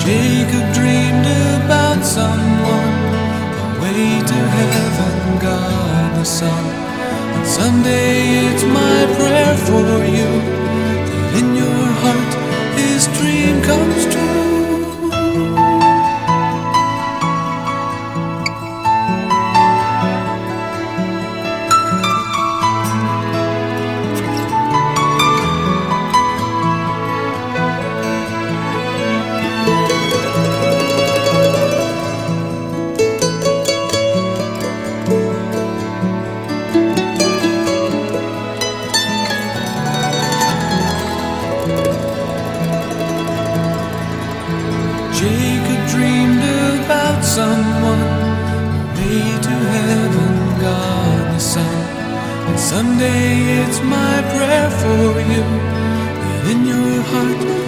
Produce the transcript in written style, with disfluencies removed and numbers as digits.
Jacob dreamed about someone, a way to heaven, God the Son. And someday it's my prayer for you that in your heart his dream comes true. Jacob dreamed about someone, a way to heaven, God the Son. And someday it's my prayer for you that in your heart